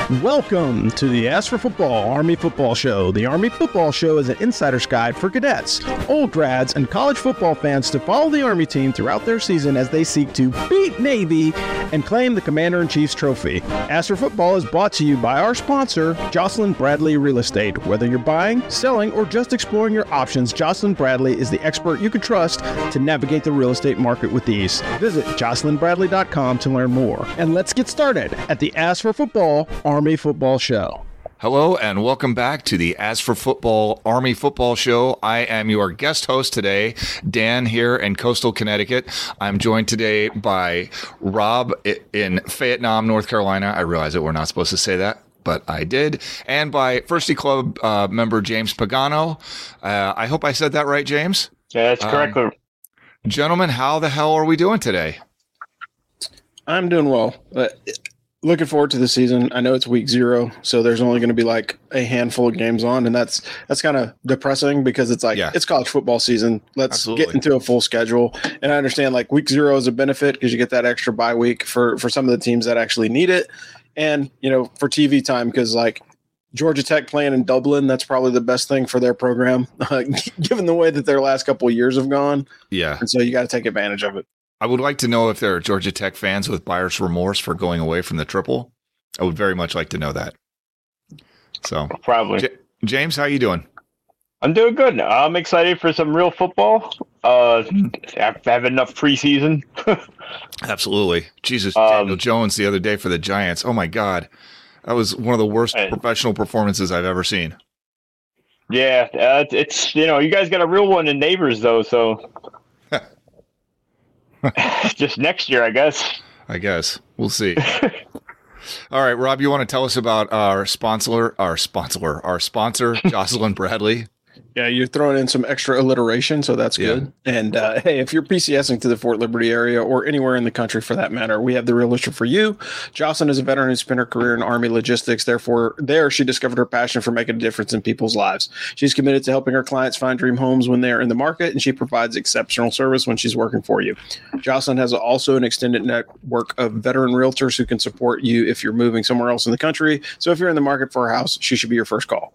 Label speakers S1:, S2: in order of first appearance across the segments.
S1: Welcome to the Ask for Football Army Football Show. The Army Football Show is an insider's guide for cadets, old grads, and college football fans to follow the Army team throughout their season as they seek to beat Navy and claim the Commander-in-Chief's trophy. Ask for Football is brought to you by our sponsor, Jocelyn Bradley Real Estate. Whether you're buying, selling, or just exploring your options, Jocelyn Bradley is the expert you can trust to navigate the real estate market with ease. Visit jocelynbradley.com to learn more. And let's get started at the Ask for Football Army Football Show.
S2: Hello and welcome back to the Ask for Football Army Football Show. I am your guest host today, Dan, here in coastal Connecticut. I'm joined today by Rob in Fayetteville, North Carolina. I realize that we're not supposed to say that, but I did. And by Firsty Club member James Pagano. I hope I said that right, James?
S3: Yeah, that's correct.
S2: Gentlemen, how the hell are we doing today?
S1: I'm doing well. Looking forward to the season. I know it's week 0, so there's only going to be like a handful of games on, and that's kind of depressing because it's like It's college football season. Let's get into a full schedule. And I understand like week 0 is a benefit because you get that extra bye week for some of the teams that actually need it, and for TV time because like Georgia Tech playing in Dublin, that's probably the best thing for their program, given the way that their last couple of years have gone. Yeah, and so you got to take advantage of it.
S2: I would like to know if there are Georgia Tech fans with buyer's remorse for going away from the triple. I would very much like to know that. So
S3: probably.
S2: James, how you doing?
S3: I'm doing good. I'm excited for some real football. I have enough preseason.
S2: Absolutely. Jesus, Daniel Jones the other day for the Giants. Oh my God. That was one of the worst professional performances I've ever seen.
S3: Yeah. It's, you guys got a real one in Neighbors though. So just next year, I guess. We'll see.
S2: All right, Rob, you want to tell us about our sponsor, Jocelyn Bradley?
S1: Yeah, you're throwing in some extra alliteration, so that's good. And hey, if you're PCSing to the Fort Liberty area or anywhere in the country for that matter, we have the realtor for you. Jocelyn is a veteran who spent her career in Army logistics. Therefore, she discovered her passion for making a difference in people's lives. She's committed to helping her clients find dream homes when they're in the market, and she provides exceptional service when she's working for you. Jocelyn has also an extended network of veteran realtors who can support you if you're moving somewhere else in the country. So if you're in the market for a house, she should be your first call.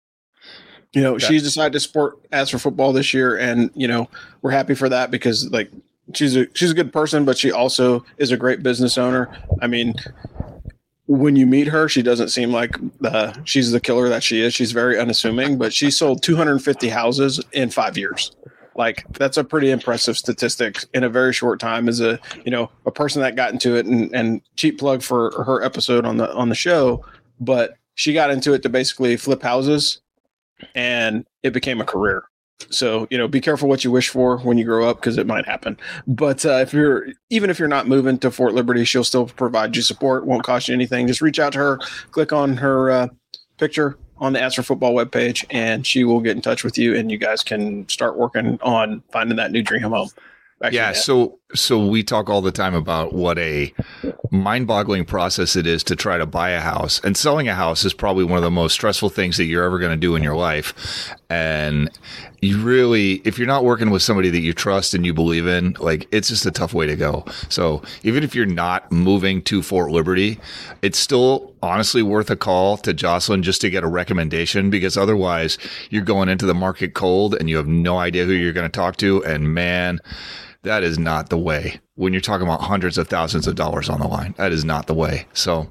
S1: She's decided to support Ask for Football this year, and we're happy for that because like she's a good person, but she also is a great business owner. I mean, when you meet her, she doesn't seem like she's the killer that she is. She's very unassuming, but she sold 250 houses in 5 years. Like that's a pretty impressive statistic in a very short time. As a person that got into it, and cheap plug for her episode on the show, but she got into it to basically flip houses. And it became a career. So, be careful what you wish for when you grow up because it might happen. But if you're not moving to Fort Liberty, she'll still provide you support. Won't cost you anything. Just reach out to her, click on her picture on the Ask for Football webpage, and she will get in touch with you. And you guys can start working on finding that new dream home.
S2: Yeah, so we talk all the time about what a mind-boggling process it is to try to buy a house. And selling a house is probably one of the most stressful things that you're ever going to do in your life. And you really, if you're not working with somebody that you trust and you believe in, like it's just a tough way to go. So even if you're not moving to Fort Liberty, it's still honestly worth a call to Jocelyn just to get a recommendation, because otherwise you're going into the market cold and you have no idea who you're going to talk to. And man, that is not the way. When you're talking about hundreds of thousands of dollars on the line, that is not the way. So,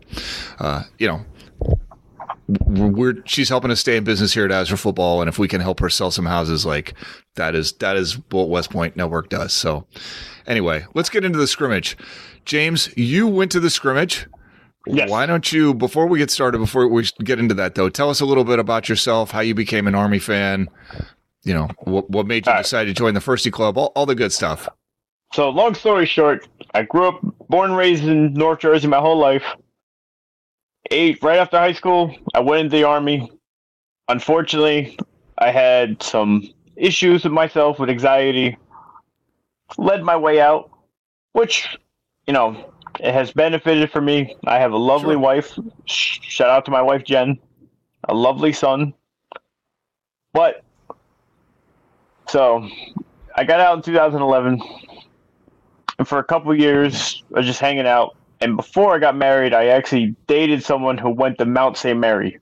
S2: she's helping us stay in business here at Ask for Football, and if we can help her sell some houses, like that is what West Point Network does. So, anyway, let's get into the scrimmage. James, you went to the scrimmage.
S3: Yes.
S2: Why don't you, before we get started, before we get into that though, tell us a little bit about yourself, how you became an Army fan. What made you decide to join the Firsty Club, all the good stuff.
S3: So long story short, I grew up, born and raised in North Jersey my whole life. Right after high school, I went into the Army. Unfortunately, I had some issues with myself, with anxiety. Led my way out, which, it has benefited for me. I have a lovely wife. Shout out to my wife, Jen. A lovely son. So I got out in 2011. And for a couple of years, I was just hanging out. And before I got married, I actually dated someone who went to Mount St. Mary.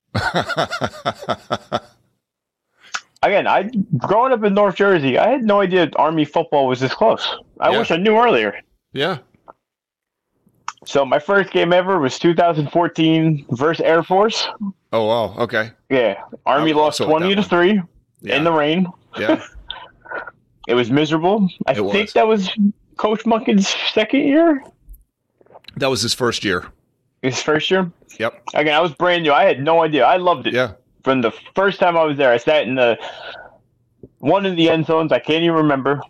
S3: Again, growing up in North Jersey, I had no idea Army football was this close. I wish I knew earlier.
S2: Yeah.
S3: So my first game ever was 2014 versus Air Force.
S2: Oh, wow. Okay.
S3: Yeah. Army lost 20-3 in the rain.
S2: Yeah.
S3: It was miserable. I think that was Coach Monken's second year.
S2: That was his first year.
S3: His first year?
S2: Yep.
S3: Again, I was brand new. I had no idea. I loved it.
S2: Yeah.
S3: From the first time I was there, I sat in one of the end zones. I can't even remember.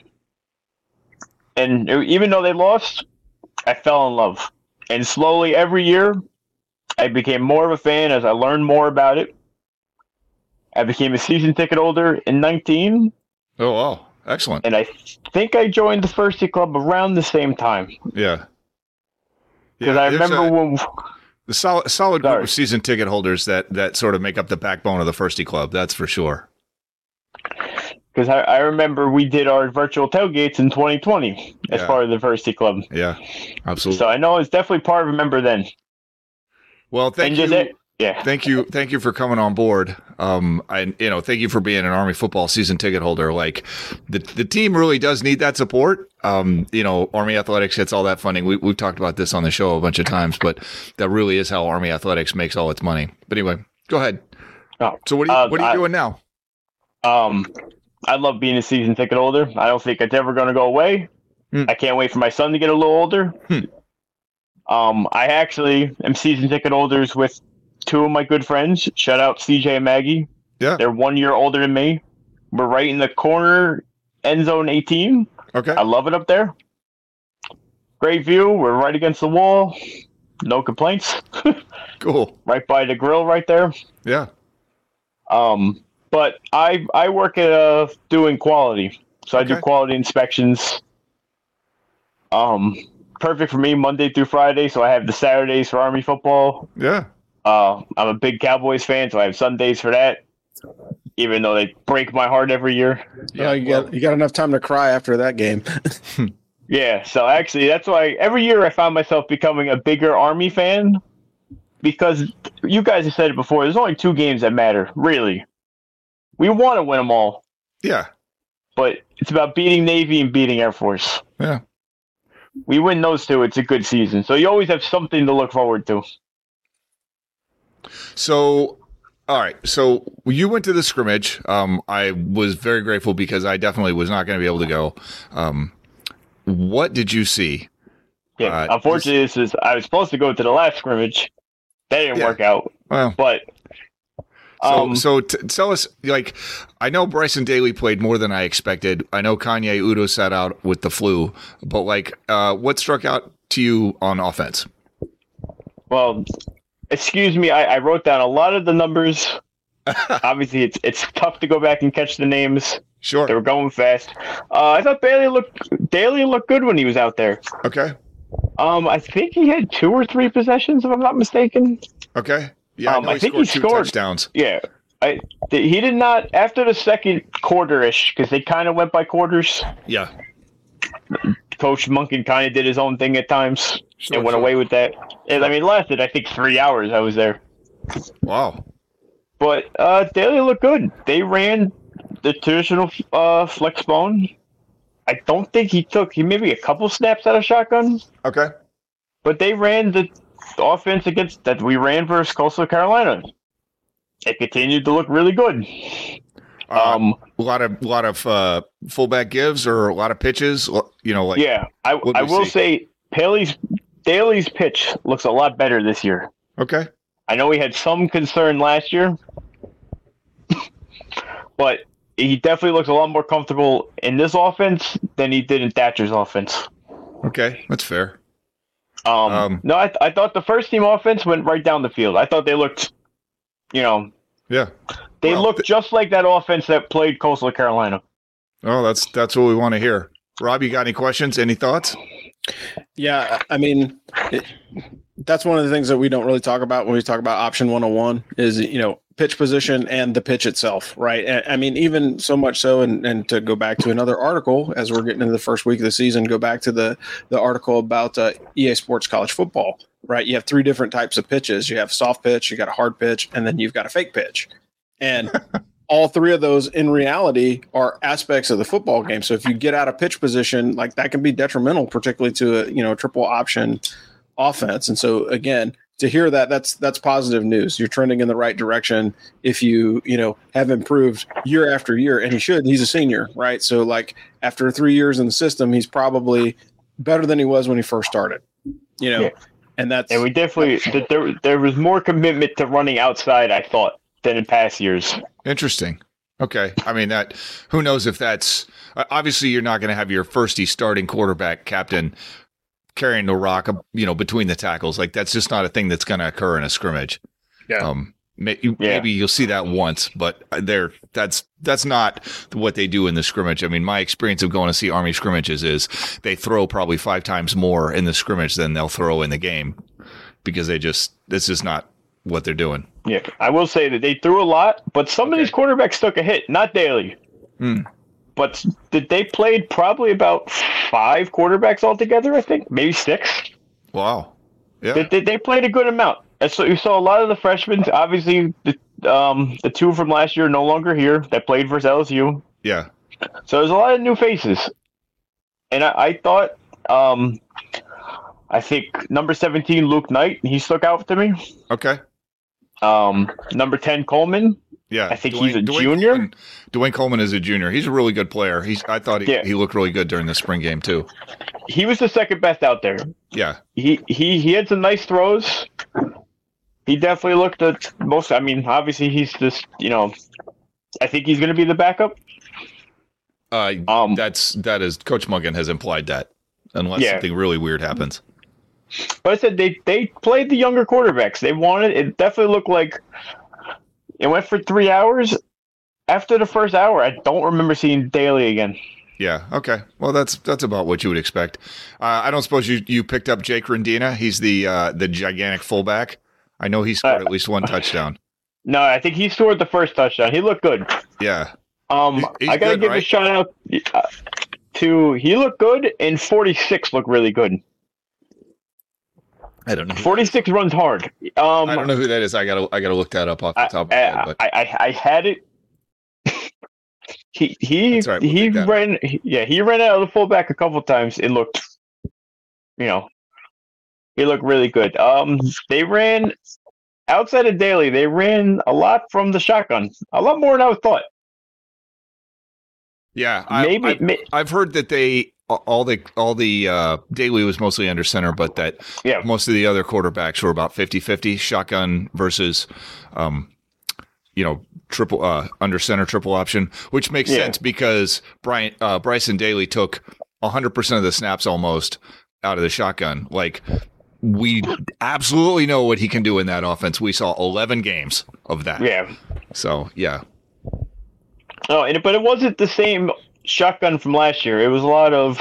S3: And even though they lost, I fell in love. And slowly, every year, I became more of a fan as I learned more about it. I became a season ticket holder in 19.
S2: Oh, wow. Excellent.
S3: And I think I joined the Firsty Club around the same time.
S2: Yeah.
S3: Because I remember when...
S2: The solid group of season ticket holders that sort of make up the backbone of the Firsty Club. That's for sure.
S3: Because I remember we did our virtual tailgates in 2020 as part of the Firsty Club.
S2: Yeah, absolutely.
S3: So I know it's definitely part of a member then.
S2: Well, thank you. Thank you for coming on board. Thank you for being an Army football season ticket holder. Like the team really does need that support. Army Athletics gets all that funding. We've talked about this on the show a bunch of times, but that really is how Army Athletics makes all its money. But anyway, go ahead. So what are you doing now?
S3: I love being a season ticket holder. I don't think it's ever going to go away. I can't wait for my son to get a little older. I actually am season ticket holders with two of my good friends. Shout out CJ and Maggie.
S2: Yeah.
S3: They're 1 year older than me. We're right in the corner, end zone 18.
S2: Okay.
S3: I love it up there. Great view. We're right against the wall. No complaints.
S2: Cool.
S3: Right by the grill right there.
S2: Yeah.
S3: But I work at doing quality. So I do quality inspections. Perfect for me Monday through Friday. So I have the Saturdays for Army football.
S2: Yeah.
S3: I'm a big Cowboys fan, so I have Sundays for that. Even though they break my heart every year.
S1: Yeah, you got enough time to cry after that game.
S3: Yeah, so actually that's why every year I found myself becoming a bigger Army fan, because you guys have said it before, there's only two games that matter, really. We want to win them all.
S2: Yeah.
S3: But it's about beating Navy and beating Air Force.
S2: Yeah.
S3: We win those two, it's a good season. So you always have something to look forward to.
S2: So, all right. So you went to the scrimmage. I was very grateful because I definitely was not going to be able to go. What did you see?
S3: Yeah, unfortunately, I was supposed to go to the last scrimmage. That didn't work out.
S2: Well,
S3: but
S2: so tell us. Like, I know Bryson Daly played more than I expected. I know Kanye Udo sat out with the flu. But what struck out to you on offense?
S3: Well, excuse me. I wrote down a lot of the numbers. Obviously, it's tough to go back and catch the names.
S2: Sure.
S3: They were going fast. I thought Daly looked good when he was out there.
S2: Okay.
S3: I think he had 2 or 3 possessions, if I'm not mistaken.
S2: Okay. Yeah,
S3: I think he scored
S2: 2 touchdowns.
S3: Yeah. He did not, after the second quarter-ish, because they kind of went by quarters.
S2: Yeah.
S3: Coach Monken kind of did his own thing at times and went away with that. It lasted, I think, 3 hours I was there.
S2: Wow.
S3: But Daly looked good. They ran the traditional flex bone. I don't think he maybe a couple snaps out of shotgun.
S2: Okay.
S3: But they ran the offense that we ran versus Coastal Carolina. It continued to look really good.
S2: A lot of fullback gives or a lot of pitches.
S3: Yeah, I will say Daly's pitch looks a lot better this year.
S2: Okay.
S3: I know he had some concern last year, but he definitely looks a lot more comfortable in this offense than he did in Thatcher's offense.
S2: Okay, that's fair.
S3: No, I thought the first team offense went right down the field. I thought they looked,
S2: yeah,
S3: they looked just like that offense that played Coastal Carolina.
S2: Oh, that's what we want to hear. Rob, you got any questions? Any thoughts?
S1: Yeah, that's one of the things that we don't really talk about when we talk about option 101 is, pitch position and the pitch itself, right? I mean, even so much so, and to go back to another article as we're getting into the first week of the season, go back to the article about EA Sports College Football, right? You have 3 different types of pitches. You have soft pitch, you got a hard pitch, and then you've got a fake pitch. And all 3 of those in reality are aspects of the football game. So if you get out of pitch position, like that can be detrimental, particularly to a triple option offense. And so again, to hear that's positive news. You're trending in the right direction if you have improved year after year, and he's a senior, right? So like after 3 years in the system, he's probably better than he was when he first started,
S3: Yeah.
S1: And
S3: we definitely there was more commitment to running outside, I thought, than in past years.
S2: Interesting. Okay. I mean, who knows if that's obviously you're not going to have your firstie starting quarterback captain carrying the rock, between the tackles. Like that's just not a thing that's going to occur in a scrimmage.
S1: Yeah.
S2: Maybe you'll see that once, but that's not what they do in the scrimmage. I mean, my experience of going to see Army scrimmages is they throw probably 5 times more in the scrimmage than they'll throw in the game because it's just not what they're doing.
S3: Yeah, I will say that they threw a lot, but some of these quarterbacks took a hit. Not Daly. But they played probably about 5 quarterbacks altogether, I think. Maybe 6.
S2: Wow. Yeah.
S3: They played a good amount. And so you saw a lot of the freshmen. Obviously, the 2 from last year are no longer here that played versus LSU.
S2: Yeah.
S3: So there's a lot of new faces. And I thought, I think number 17, Luke Knight, he stuck out to me.
S2: Okay.
S3: Number 10, Coleman.
S2: Yeah,
S3: I think he's a junior.
S2: Dwayne Coleman is a junior. He's a really good player. I thought he looked really good during the spring game too.
S3: He was the second best out there.
S2: Yeah,
S3: he had some nice throws. He definitely looked the most. I mean, obviously he's just I think he's going to be the backup.
S2: That is Coach Muggan has implied that unless something really weird happens.
S3: But I said they played the younger quarterbacks. They wanted it. Definitely looked like. It went for 3 hours. After the first hour, I don't remember seeing Daly again.
S2: Yeah. Okay. Well, that's about what you would expect. I don't suppose you picked up Jake Rendina. He's the gigantic fullback. I know he scored at least 1 touchdown.
S3: No, I think he scored the first touchdown. He looked good.
S2: Yeah.
S3: He's I gotta give a shout out to he looked good, and 46 looked really good.
S2: I don't know.
S3: 46 runs hard.
S2: I don't know who that is. I gotta look that up off the top of my head. But.
S3: I had it. He ran. He ran out of the fullback a couple times. It looked, he looked really good. They ran outside of Daly. They ran a lot from the shotgun. A lot more than I thought.
S2: Yeah, I've heard that all the Daly was mostly under center, but that most of the other quarterbacks were about 50-50 shotgun versus, triple under center triple option, which makes sense because Bryson Daly took 100% of the snaps almost out of the shotgun. Like we absolutely know what he can do in that offense. We saw 11 games of that.
S3: Yeah.
S2: So yeah.
S3: Oh, but it wasn't the same shotgun from last year. It was a lot of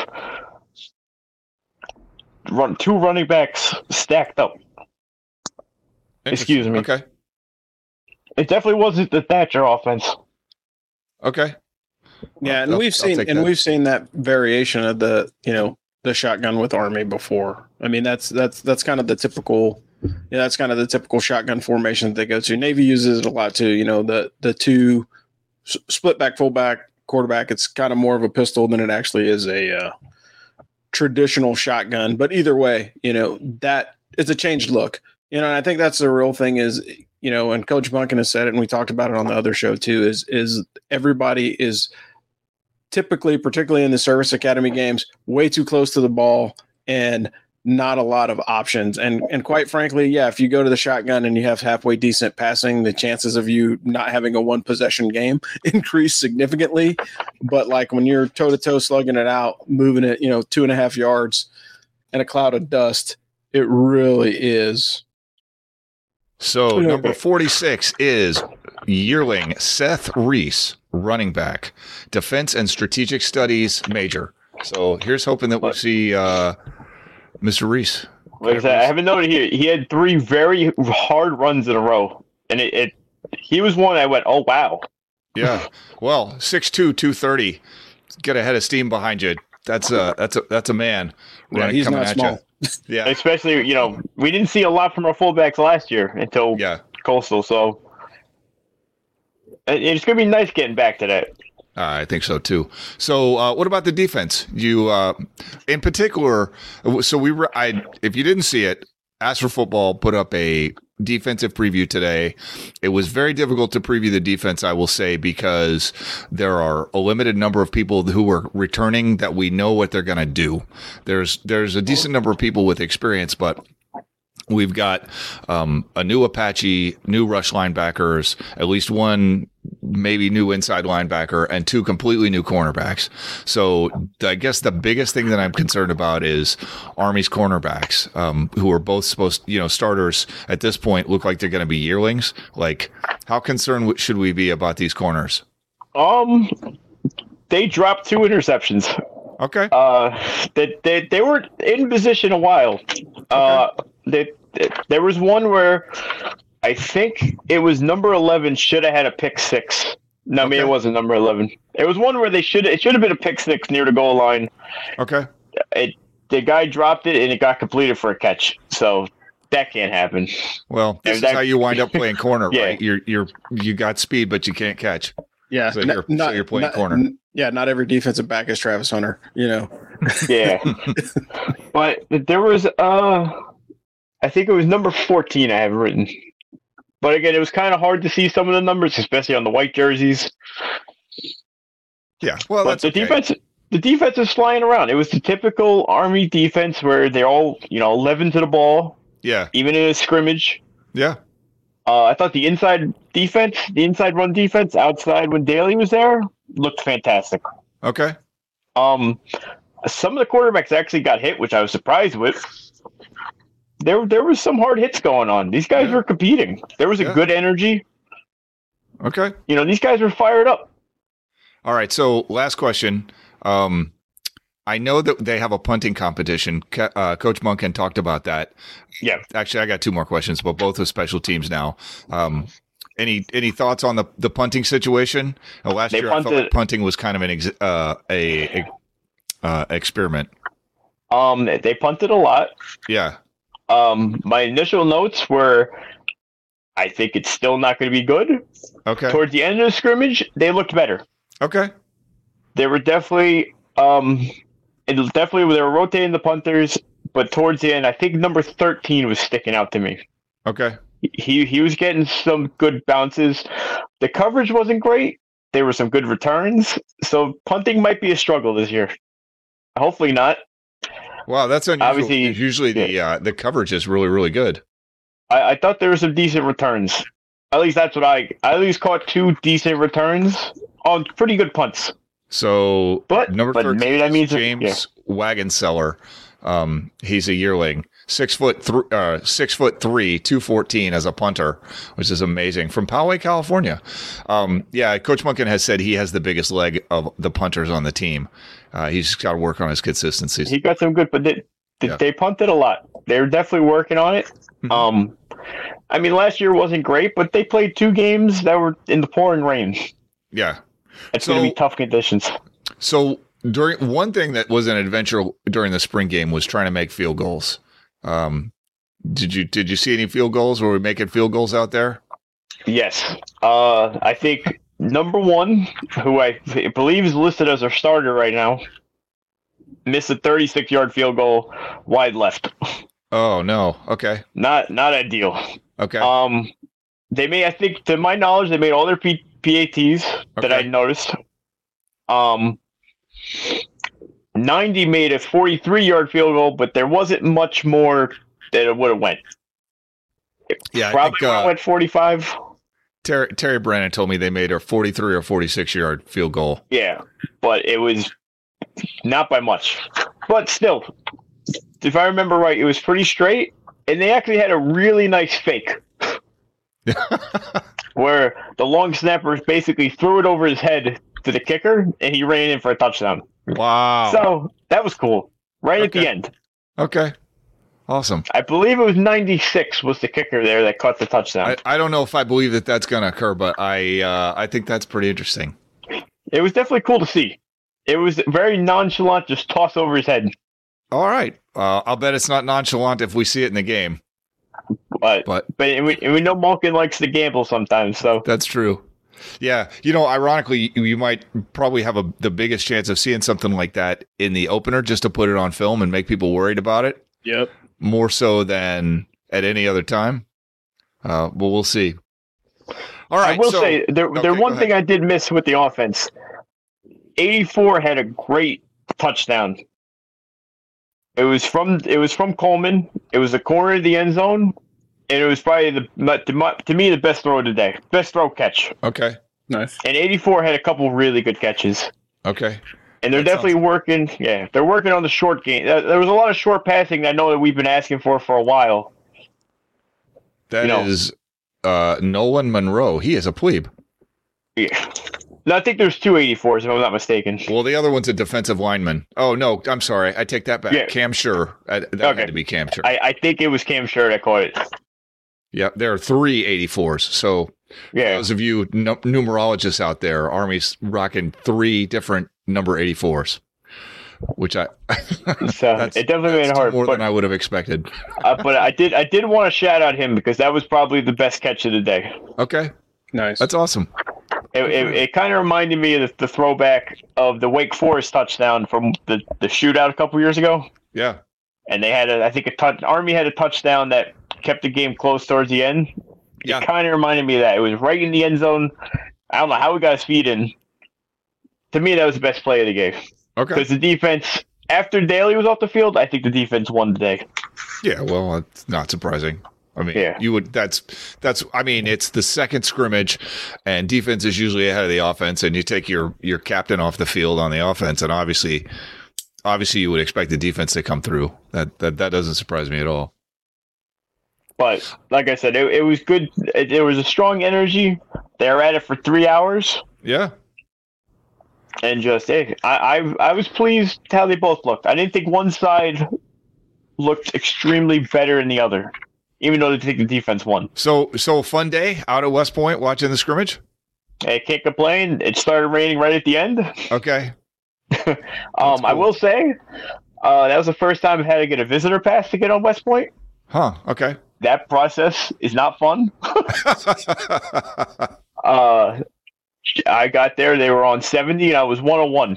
S3: 2 running backs stacked up. Excuse me.
S2: Okay.
S3: It definitely wasn't the Thatcher offense.
S2: Okay.
S1: Yeah, and we've seen that variation of the shotgun with Army before. I mean, that's kind of the typical. Yeah, that's kind of the typical shotgun formation that they go to. Navy uses it a lot too. The 2 split back, fullback, quarterback. It's kind of more of a pistol than it actually is a traditional shotgun. But either way, that it's a changed look. And I think that's the real thing is, and Coach Bunkin has said it, and we talked about it on the other show too, is everybody is typically, particularly in the service academy games, way too close to the ball and not a lot of options. And quite frankly, if you go to the shotgun and you have halfway decent passing, the chances of you not having a 1 possession game increase significantly. But like when you're toe to toe slugging it out, moving it, 2.5 yards in a cloud of dust, it really is.
S2: So number 46 is yearling Seth Reese, running back, defense and strategic studies major. So here's hoping that we'll see Mr. Reese.
S3: I haven't noted here. He had 3 very hard runs in a row, and he was one I went, oh wow.
S2: Yeah. Well, 6'2", 230. Get a head of steam behind you. That's a man.
S1: Yeah, he's
S2: coming
S1: not
S2: at
S1: small.
S2: you. Yeah.
S3: Especially, we didn't see a lot from our fullbacks last year until Coastal, so it's going to be nice getting back to that.
S2: I think so too. So, what about the defense? You, in particular, so if you didn't see it, Ask for Football put up a defensive preview today. It was very difficult to preview the defense, I will say, because there are a limited number of people who are returning that we know what they're going to do. There's a decent number of people with experience, but we've got a new Apache, new rush linebackers, at least one maybe new inside linebacker, and two completely new cornerbacks. So I guess the biggest thing that I'm concerned about is Army's cornerbacks, who are both supposed, starters at this point look like they're going to be yearlings. Like, how concerned should we be about these corners?
S3: They dropped 2 interceptions.
S2: Okay.
S3: They were in position a while. There was one where I think it was number 11 should have had a pick 6. No, I mean, it wasn't number 11. It was one where it should have been a pick 6 near the goal line.
S2: Okay.
S3: The guy dropped it and it got completed for a catch. So that can't happen.
S2: Well, this is how you wind up playing corner,
S3: Yeah.
S2: right? You got speed, but you can't catch.
S1: Yeah.
S2: So you're playing corner.
S1: Yeah, not every defensive back is Travis Hunter,
S3: Yeah. But there was I think it was number 14 I have written. But again, it was kind of hard to see some of the numbers, especially on the white jerseys.
S2: Yeah, well,
S3: but
S2: that's
S3: the defense is flying around. It was the typical Army defense where they're all, 11 to the ball.
S2: Yeah.
S3: Even in a scrimmage.
S2: Yeah.
S3: I thought the inside run defense outside when Daly was there looked fantastic.
S2: Okay.
S3: Some of the quarterbacks actually got hit, which I was surprised with. There was some hard hits going on. These guys were competing. There was a good energy.
S2: Okay.
S3: These guys were fired up.
S2: All right. So last question. I know that they have a punting competition. Coach Monken talked about that.
S3: Yeah.
S2: Actually, I got 2 more questions, but both with special teams now. Any thoughts on the punting situation? Last year, I felt like punting was kind of an experiment.
S3: They punted a lot.
S2: Yeah.
S3: My initial notes were, I think it's still not going to be good.
S2: Okay.
S3: Towards the end of the scrimmage, they looked better.
S2: Okay.
S3: They were definitely, they were rotating the punters, but towards the end, I think number 13 was sticking out to me.
S2: Okay.
S3: He was getting some good bounces. The coverage wasn't great. There were some good returns. So punting might be a struggle this year. Hopefully not.
S2: Wow, that's unusual.
S3: Obviously,
S2: usually the coverage is really, really good.
S3: I thought there were some decent returns. At least that's what I at least caught 2 decent returns on pretty good punts.
S2: So, number 13
S3: maybe that means
S2: James Wagonseller. He's a yearling, 6'3", 214 as a punter, which is amazing, from Poway, California. Coach Monken has said he has the biggest leg of the punters on the team. He's just got to work on his consistency.
S3: He got some good, but they punted a lot. They're definitely working on it.
S2: Mm-hmm.
S3: Last year wasn't great, but they played 2 games that were in the pouring rain.
S2: Yeah.
S3: It's going to be tough conditions.
S2: So during one thing that was an adventure during the spring game was trying to make field goals. Did you see any field goals? Were we making field goals out there?
S3: Yes. I think number 1, who I believe is listed as our starter right now, missed a 36-yard field goal wide left.
S2: Oh no. Okay.
S3: Not ideal.
S2: Okay.
S3: They made, I think, to my knowledge, they made all their PATs that I noticed. 90 made a 43-yard field goal, but there wasn't much more that it would have went. Probably went 45.
S2: Terry Brandon told me they made a 43 or 46-yard field goal.
S3: Yeah, but it was not by much. But still, if I remember right, it was pretty straight, and they actually had a really nice fake. Where the long snapper basically threw it over his head to the kicker, and he ran in for a touchdown.
S2: Wow.
S3: So that was cool. Right at the end.
S2: Okay. Awesome.
S3: I believe it was 96 was the kicker there that caught the touchdown.
S2: I don't know if I believe that that's going to occur, but I think that's pretty interesting.
S3: It was definitely cool to see. It was very nonchalant, just toss over his head.
S2: All right. I'll bet it's not nonchalant if we see it in the game.
S3: But we know Malkin likes to gamble sometimes, so
S2: that's true. Yeah, ironically, you might probably have the biggest chance of seeing something like that in the opener, just to put it on film and make people worried about it.
S1: Yep.
S2: More so than at any other time. Well, we'll see. All right.
S3: I will say one thing I did miss with the offense. 84 had a great touchdown. It was from Coleman. It was the corner of the end zone, and it was probably to me the best throw of the day, best throw catch.
S2: Okay,
S1: nice.
S3: And 84 had a couple really good catches.
S2: Okay,
S3: and they're definitely working. Yeah, they're working on the short game. There was a lot of short passing that I know that we've been asking for a while.
S2: That is Nolan Monroe. He is a plebe.
S3: Yeah. No, I think there's 2 84s, if I'm not mistaken.
S2: Well, the other one's a defensive lineman. Oh, no, I'm sorry. I take that back. Yeah. Cam Schur. That had to be Cam Schur.
S3: I think it was Cam Schur that caught it.
S2: Yeah, there are 3 84s. So, those of you numerologists out there, Army's rocking 3 different number 84s, which so
S3: it definitely made it hard.
S2: More than I would have expected.
S3: But I did want to shout out him because that was probably the best catch of the day.
S2: Okay.
S1: Nice.
S2: That's awesome.
S3: It kind of reminded me of the throwback of the Wake Forest touchdown from the shootout a couple years ago.
S2: Yeah.
S3: And they had Army had a touchdown that kept the game close towards the end.
S2: Yeah.
S3: It kind of reminded me of that. It was right in the end zone. I don't know how we got his feet in. To me, that was the best play of the game.
S2: Okay.
S3: Because the defense, after Daly was off the field, I think the defense won the day.
S2: Yeah, well, it's not surprising. I mean, you would. That's. I mean, it's the second scrimmage, and defense is usually ahead of the offense, and you take your captain off the field on the offense, and obviously, you would expect the defense to come through. That doesn't surprise me at all.
S3: But like I said, it was good. There was a strong energy. They were at it for 3 hours.
S2: Yeah.
S3: And just, I was pleased how they both looked. I didn't think one side looked extremely better than the other. Even though they think the defense won.
S2: So a fun day out at West Point watching the scrimmage?
S3: I can't complain. It started raining right at the end.
S2: Okay.
S3: Cool. I will say, that was the first time I had to get a visitor pass to get on West Point.
S2: Huh, okay.
S3: That process is not fun. I got there, they were on 70, and I was 101.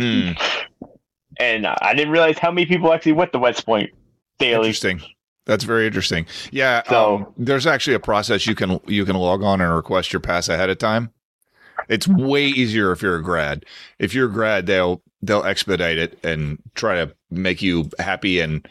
S3: And I didn't realize how many people actually went to West Point daily.
S2: Interesting. That's very interesting. Yeah,
S3: so,
S2: there's actually a process you can log on and request your pass ahead of time. It's way easier if you're a grad. If you're a grad, they'll expedite it and try to make you happy and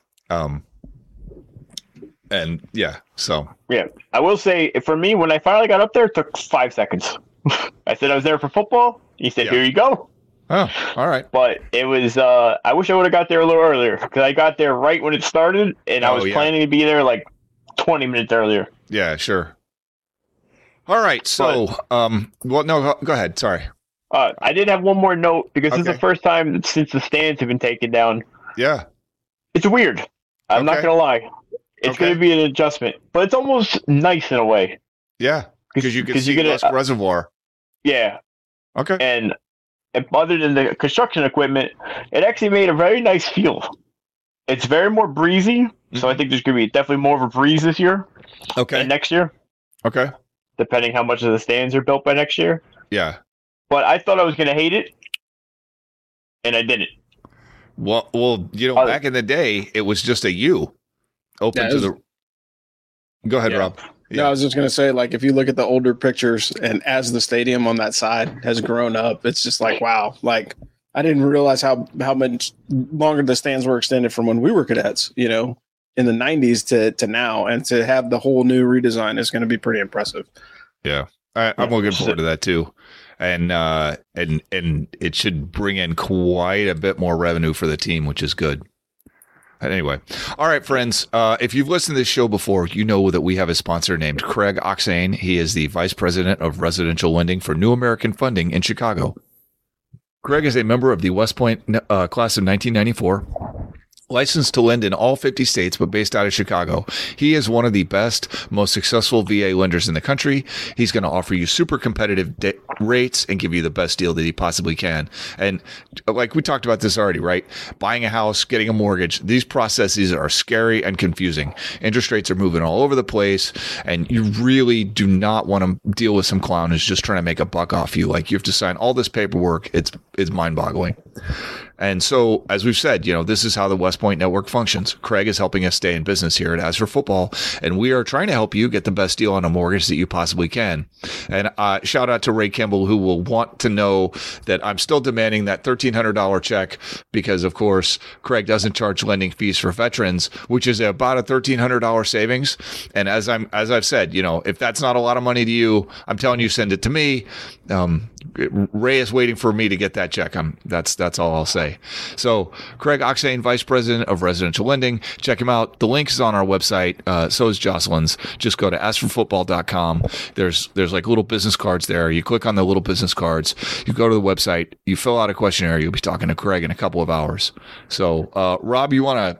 S2: yeah. So
S3: yeah, I will say for me, when I finally got up there, it took 5 seconds. I said I was there for football. He said, "Here you go."
S2: Oh, all right.
S3: But it was, I wish I would have got there a little earlier because I got there right when it started and I was planning to be there like 20 minutes earlier.
S2: Yeah, sure. All right. So, well, no, go ahead. Sorry.
S3: I did have one more note because this is the first time since the stands have been taken down.
S2: Yeah.
S3: It's weird. I'm not going to lie. It's going to be an adjustment, but it's almost nice in a way.
S2: Yeah. Because you can see less reservoir.
S3: Yeah.
S2: Okay.
S3: And other than the construction equipment, it actually made a very nice feel. It's very more breezy, so I think there's going to be definitely more of a breeze this year.
S2: Okay.
S3: And next year.
S2: Okay.
S3: Depending how much of the stands are built by next year.
S2: Yeah.
S3: But I thought I was going to hate it, and I didn't.
S2: Well, back in the day, it was just a U open to the. Go ahead, Rob.
S1: Yeah. No, I was just going to say, like, if you look at the older pictures and as the stadium on that side has grown up, it's just like, wow. Like, I didn't realize how much longer the stands were extended from when we were cadets, in the 90s to now. And to have the whole new redesign is going to be pretty impressive.
S2: Yeah. I'm looking forward to that, too. And it should bring in quite a bit more revenue for the team, which is good. Anyway, all right, friends, if you've listened to this show before, you know that we have a sponsor named Craig Oxane. He is the Vice President of Residential Lending for New American Funding in Chicago. Craig is a member of the West Point class of 1994. Licensed to lend in all 50 states, but based out of Chicago. He is one of the best, most successful VA lenders in the country. He's going to offer you super competitive rates and give you the best deal that he possibly can. And like we talked about this already, right? Buying a house, getting a mortgage, these processes are scary and confusing. Interest rates are moving all over the place, and you really do not want to deal with some clown who's just trying to make a buck off you. Like, you have to sign all this paperwork. It's mind-boggling. And so, as we've said, this is how the West Point Network functions. Craig is helping us stay in business here at As for Football, and we are trying to help you get the best deal on a mortgage that you possibly can. And shout out to Ray Kimball, who will want to know that I'm still demanding that $1,300 check because, of course, Craig doesn't charge lending fees for veterans, which is about a $1,300 savings. And as I've said, if that's not a lot of money to you, I'm telling you, send it to me. Ray is waiting for me to get that check. That's all I'll say. So Craig Oxane, Vice President of Residential Lending. Check him out. The link is on our website. So is Jocelyn's. Just go to asforfootball.com. There's like little business cards there. You click on the little business cards. You go to the website. You fill out a questionnaire. You'll be talking to Craig in a couple of hours. So Rob,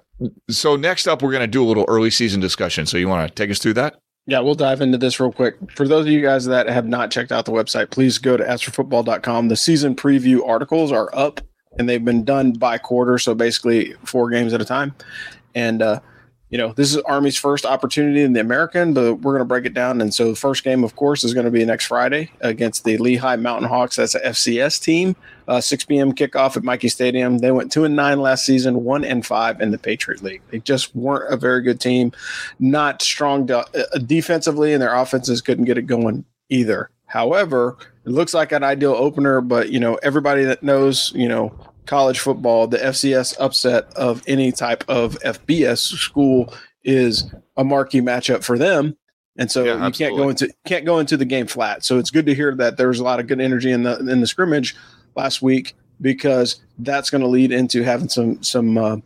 S2: so next up, we're going to do a little early season discussion. So you want to take us through that?
S1: Yeah, we'll dive into this real quick. For those of you guys that have not checked out the website, please go to asforfootball.com. The season preview articles are up, and they've been done by quarter, so basically 4 games at a time. And, this is Army's first opportunity in the American, but we're going to break it down. And so the first game, of course, is going to be next Friday against the Lehigh Mountain Hawks. That's a FCS team. 6 p.m. kickoff at Michie Stadium. They went 2-9 last season, 1-5 in the Patriot League. They just weren't a very good team, not strong defensively, and their offenses couldn't get it going either. However, it looks like an ideal opener, but, everybody that knows, college football, the FCS upset of any type of FBS school is a marquee matchup for them. And so you can't go into the game flat. So it's good to hear that there was a lot of good energy in the scrimmage last week, because that's going to lead into having some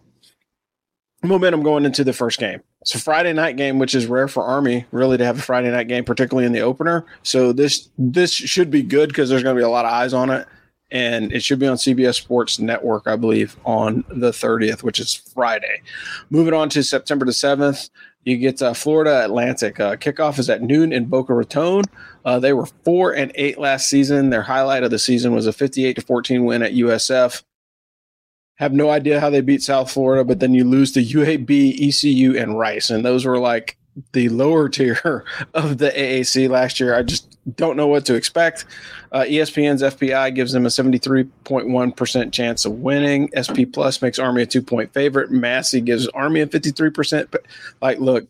S1: momentum going into the first game. It's a Friday night game, which is rare for Army really to have a Friday night game, particularly in the opener. So this should be good because there's going to be a lot of eyes on it. And it should be on CBS Sports Network, I believe, on the 30th, which is Friday. Moving on to September the 7th, you get Florida Atlantic. Kickoff is at noon in Boca Raton. They were 4-8 last season. Their highlight of the season was a 58-14 win at USF. Have no idea how they beat South Florida, but then you lose to UAB, ECU, and Rice. And those were like the lower tier of the AAC last year. I just don't know what to expect. ESPN's FPI gives them a 73.1% chance of winning. SP Plus makes Army a 2-point favorite. Massey gives Army a 53%. But look,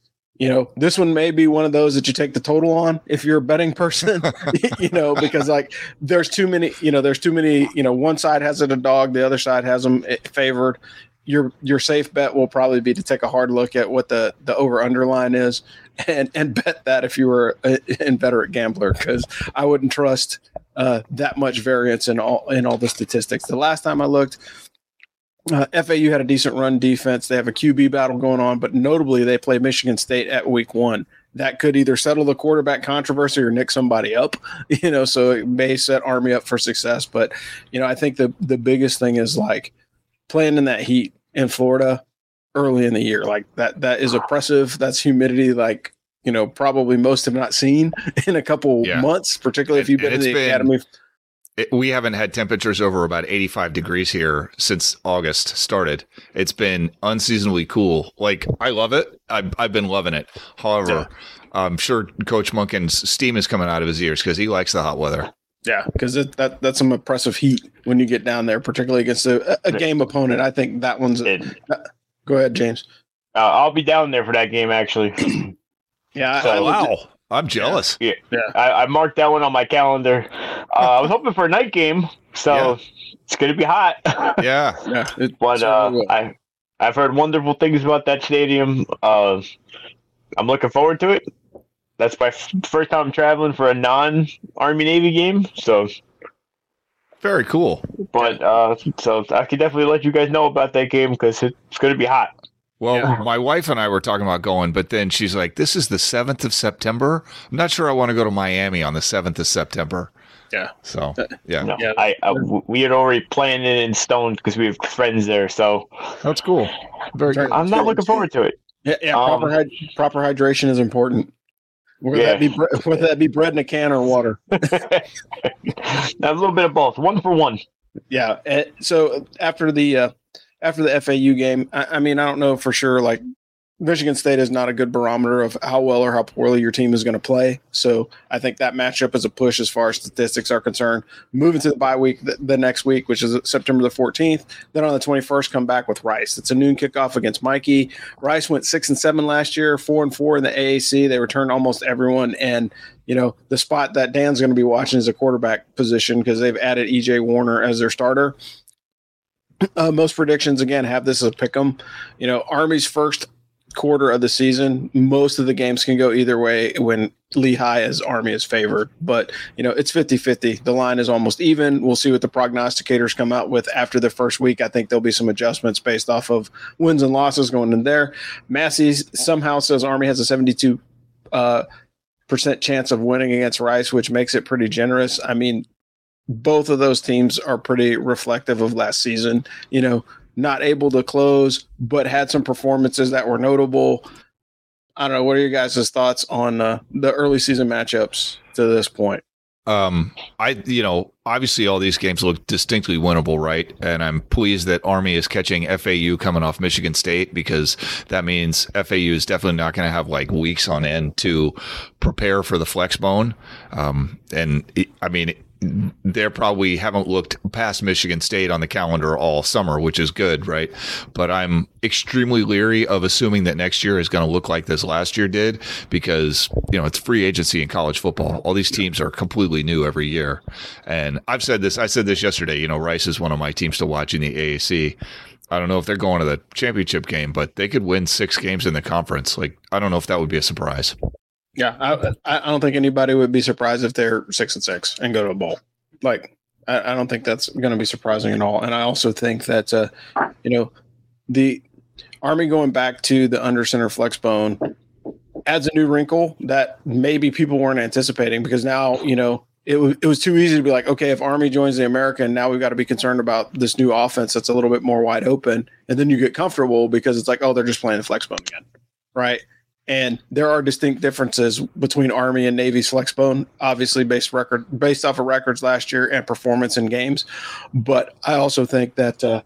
S1: this one may be one of those that you take the total on if you're a betting person, because there's too many, one side has it a dog, the other side has them favored. Your safe bet will probably be to take a hard look at what the over underline is and bet that if you were an inveterate gambler, because I wouldn't trust that much variance in all the statistics. The last time I looked, FAU had a decent run defense. They have a QB battle going on, but notably they play Michigan State at week 1. That could either settle the quarterback controversy or nick somebody up, so it may set Army up for success. But, I think the biggest thing is playing in that heat in Florida early in the year. That is oppressive. That's humidity probably most have not seen in a couple months, particularly if you've been in the academy.
S2: We haven't had temperatures over about 85 degrees here since August started. It's been unseasonably cool. I love it. I've been loving it. However, I'm sure Coach Munkin's steam is coming out of his ears because he likes the hot weather.
S1: Yeah, because that's some oppressive heat when you get down there, particularly against a game opponent. I think that one's go ahead, James.
S3: I'll be down there for that game, actually.
S1: Yeah.
S2: Wow. I'm jealous.
S3: Yeah. I marked that one on my calendar. I was hoping for a night game, so it's going to be hot.
S2: Yeah.
S3: But I've heard wonderful things about that stadium. I'm looking forward to it. That's my first time traveling for a non-Army Navy game, so
S2: very cool.
S3: But so I can definitely let you guys know about that game because it's going to be hot.
S2: Well, my wife and I were talking about going, but then she's like, "This is the 7th of September. I'm not sure I want to go to Miami on the 7th of September."
S1: Yeah.
S2: So yeah,
S3: no, we had already planned it in stone because we have friends there. So
S2: that's cool. Very good.
S3: I'm not looking forward to it.
S1: Yeah. Proper hydration is important. Whether that be bread in a can or water.
S3: A little bit of both. 1 for 1.
S1: Yeah. So after the FAU game, I mean, I don't know for sure. Like, Michigan State is not a good barometer of how well or how poorly your team is going to play. So I think that matchup is a push as far as statistics are concerned. Moving to the bye week the next week, which is September the 14th. Then on the 21st, come back with Rice. It's a noon kickoff against Mikey. Rice went 6-7 last year, 4-4 in the AAC. They returned almost everyone. And, the spot that Dan's going to be watching is a quarterback position because they've added E.J. Warner as their starter. Most predictions, again, have this as a pick 'em. Army's first quarter of the season, most of the games can go either way when Lehigh as Army is favored, but it's 50-50. The line is almost even. We'll see what the prognosticators come out with after the first week. I think there'll be some adjustments based off of wins and losses going in there. Massey somehow says Army has a 72% chance of winning against Rice, which makes it pretty generous. I mean, both of those teams are pretty reflective of last season, not able to close, but had some performances that were notable. I don't know. What are your guys' thoughts on the early season matchups to this point?
S2: Obviously all these games look distinctly winnable, right? And I'm pleased that Army is catching FAU coming off Michigan State because that means FAU is definitely not going to have like weeks on end to prepare for the flex bone. They probably haven't looked past Michigan State on the calendar all summer, which is good, right? But I'm extremely leery of assuming that next year is going to look like this last year did because, it's free agency in college football. All these teams are completely new every year. And I said this yesterday, Rice is one of my teams to watch in the AAC. I don't know if they're going to the championship game, but they could win 6 games in the conference. Like, I don't know if that would be a surprise.
S1: Yeah, I don't think anybody would be surprised if they're 6-6 and go to a bowl. Like, I don't think that's going to be surprising at all. And I also think that, the Army going back to the under center flex bone adds a new wrinkle that maybe people weren't anticipating because now, it was too easy to be like, okay, if Army joins the American, now we've got to be concerned about this new offense that's a little bit more wide open. And then you get comfortable because it's like, oh, they're just playing the flex bone again, right? And there are distinct differences between Army and Navy's flexbone, obviously based off of records last year and performance in games. But I also think that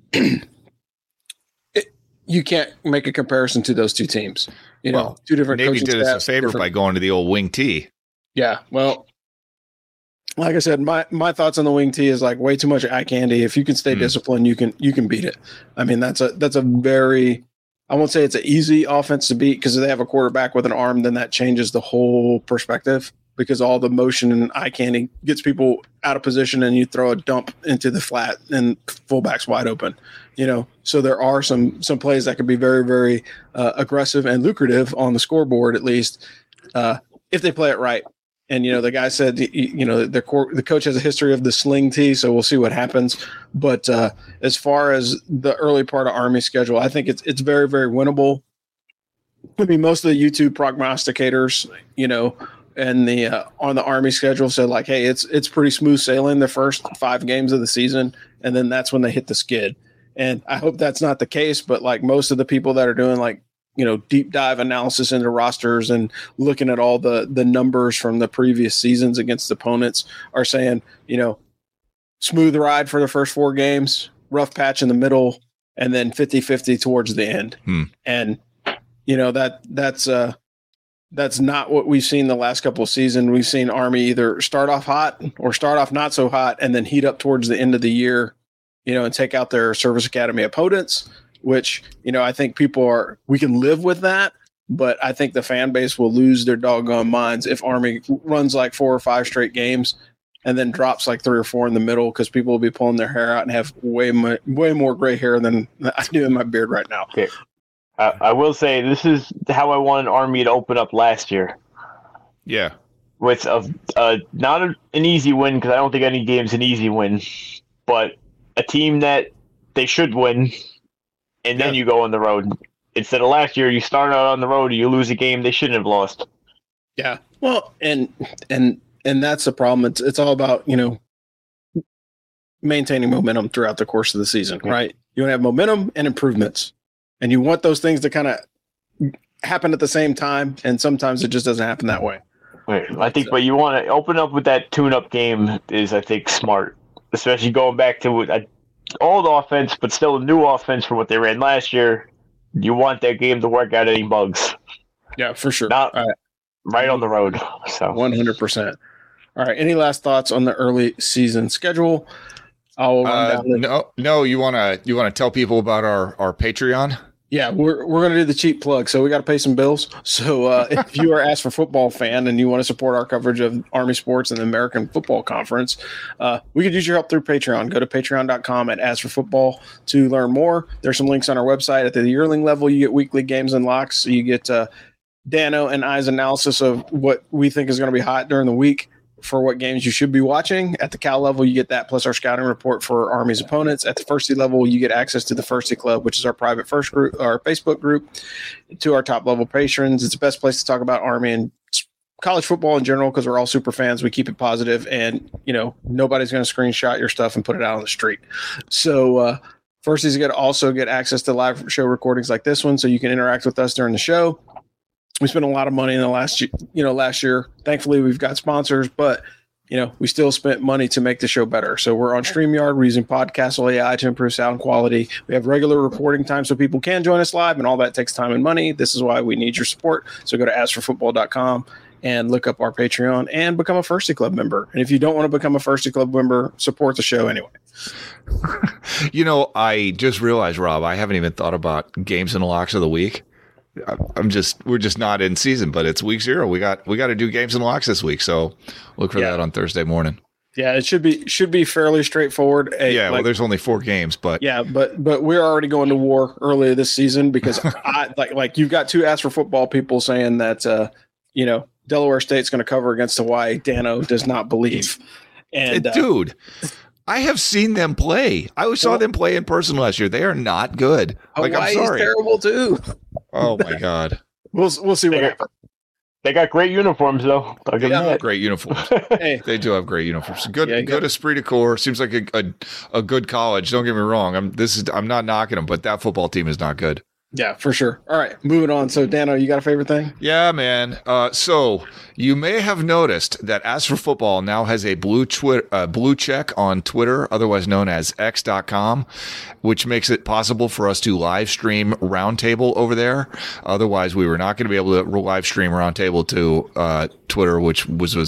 S1: you can't make a comparison to those two teams. Two different.
S2: Navy did us a favor by going to the old wing T.
S1: Yeah, well, like I said, my thoughts on the wing T is like way too much eye candy. If you can stay disciplined, you can beat it. I mean, that's a very, I won't say it's an easy offense to beat because if they have a quarterback with an arm, then that changes the whole perspective because all the motion and eye candy gets people out of position and you throw a dump into the flat and fullback's wide open, So there are some plays that could be very, very aggressive and lucrative on the scoreboard, at least if they play it right. And, the guy said, the coach has a history of the sling tee, so we'll see what happens. But as far as the early part of Army schedule, I think it's very, very winnable. I mean, most of the YouTube prognosticators, and on the Army schedule said like, hey, it's pretty smooth sailing the first 5 games of the season, and then that's when they hit the skid. And I hope that's not the case, but like most of the people that are doing like, deep dive analysis into rosters and looking at all the numbers from the previous seasons against opponents are saying, smooth ride for the first 4 games, rough patch in the middle, and then 50-50 towards the end. And, that's not what we've seen the last couple of seasons. We've seen Army either start off hot or start off not so hot and then heat up towards the end of the year, and take out their service academy opponents, which, I think we can live with that, but I think the fan base will lose their doggone minds if Army runs like 4 or 5 straight games and then drops like 3 or 4 in the middle because people will be pulling their hair out and have way more gray hair than I do in my beard right now.
S3: Okay. I will say this is how I wanted Army to open up last year.
S2: Yeah.
S3: With not an easy win because I don't think any game's an easy win, but a team that they should win. And then you go on the road. Instead of last year, you start out on the road, you lose a game they shouldn't have lost.
S1: Yeah. Well, and And that's the problem. It's all about, maintaining momentum throughout the course of the season, right? You want to have momentum and improvements, and you want those things to kind of happen at the same time. And sometimes it just doesn't happen that way.
S3: Right. I think, but you want to open up with that tune-up game is, I think, smart, especially going back to old offense, but still a new offense from what they ran last year. You want that game to work out any bugs.
S1: Yeah, for sure.
S3: Not right on the road. So
S1: 100%. All right. Any last thoughts on the early season schedule? I'll run down
S2: No. You wanna tell people about our Patreon?
S1: Yeah, we're going to do the cheap plug. So we got to pay some bills. So if you are Ask for Football fan and you want to support our coverage of Army sports and the American Football Conference, we could use your help through Patreon. Go to patreon.com/askforfootball to learn more. There's some links on our website. At the yearling level, you get weekly games and locks. So you get Dano and I's analysis of what we think is going to be hot during the week for what games you should be watching. At the Cal level, you get that plus our scouting report for Army's opponents. At the Firsty level, you get access to the Firsty Club, which is our private first group, our Facebook group, to our top level patrons. It's the best place to talk about Army and college football in general because we're all super fans. We keep it positive, and nobody's going to screenshot your stuff and put it out on the street. So Firsty's going to also get access to live show recordings like this one, so you can interact with us during the show. We spent a lot of money in the last year. Thankfully, we've got sponsors, but we still spent money to make the show better. So we're on StreamYard. We're using Podcastle AI to improve sound quality. We have regular reporting time so people can join us live, and all that takes time and money. This is why we need your support. So go to askforfootball.com and look up our Patreon and become a Firsty Club member. And if you don't want to become a Firsty Club member, support the show anyway.
S2: I just realized, Rob, I haven't even thought about games and locks of the week. We're just not in season, but it's week 0. We got to do games and locks this week. So look for that on Thursday morning.
S1: Yeah, it should be fairly straightforward.
S2: Well, there's only 4 games, but
S1: but we're already going to war earlier this season because I like you've got 2 Ask for Football people saying that Delaware State's going to cover against Hawaii. Dano does not believe. And
S2: dude, I have seen them play. I saw them play in person last year. They are not good.
S1: Hawaii's I'm sorry. Terrible too.
S2: Oh my God.
S1: We'll see what happens.
S3: They got great uniforms though.
S2: Great uniforms. Hey. They do have great uniforms. Good esprit de corps. Seems like a good college. Don't get me wrong. I'm not knocking them, but that football team is not good.
S1: Yeah, for sure. All right, moving on. So, Dano, you got a favorite thing?
S2: Yeah, man. So you may have noticed that Ask for Football now has a blue check on Twitter, otherwise known as X.com, which makes it possible for us to live stream Roundtable over there. Otherwise, we were not going to be able to live stream Roundtable to Twitter, which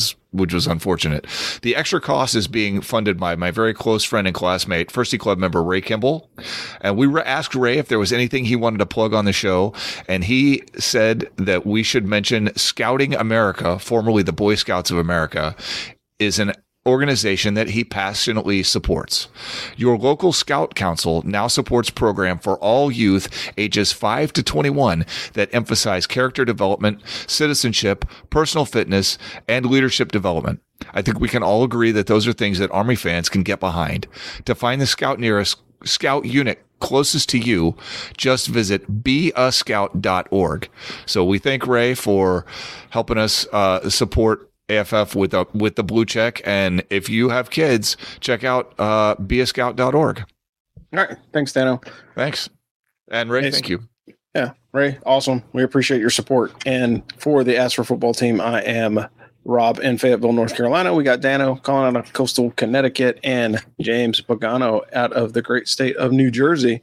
S2: was unfortunate. The extra cost is being funded by my very close friend and classmate, Firsty Club member Ray Kimball. And we asked Ray if there was anything he wanted to plug on the show. And he said that we should mention Scouting America, formerly the Boy Scouts of America, is an organization that he passionately supports. Your local Scout Council now supports program for all youth ages 5 to 21 that emphasize character development, citizenship, personal fitness, and leadership development. I think we can all agree that those are things that Army fans can get behind. To find the Scout nearest Scout unit closest to you, just visit beascout.org. So we thank Ray for helping us support AFF with the blue check, and if you have kids, check out beascout.org.
S1: All right, thanks, Dano.
S2: Thanks, and Ray, thank you.
S1: Yeah, Ray, awesome. We appreciate your support. And for the Ask for Football team, I am Rob in Fayetteville, North Carolina. We got Dano calling out of coastal Connecticut and James Pagano out of the great state of New Jersey.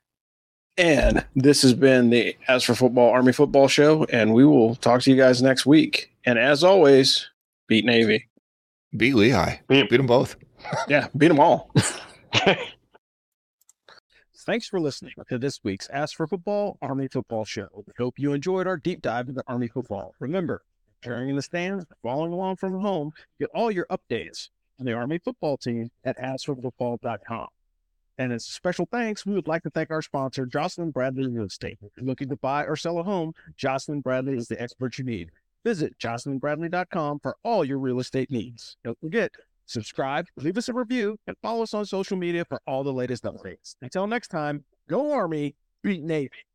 S1: And this has been the Ask for Football Army Football Show, and we will talk to you guys next week. And as always, beat Navy.
S2: Beat Lehigh. Beat them both.
S1: Yeah, beat them all.
S4: Thanks for listening to this week's Ask for Football Army Football Show. We hope you enjoyed our deep dive into Army football. Remember, cheering in the stands, following along from home, get all your updates on the Army football team at askforfootball.com. And as a special thanks, we would like to thank our sponsor, Jocelyn Bradley Real Estate. If you're looking to buy or sell a home, Jocelyn Bradley is the expert you need. Visit jocelynbradley.com for all your real estate needs. Don't forget, subscribe, leave us a review, and follow us on social media for all the latest updates. Until next time, go Army, beat Navy.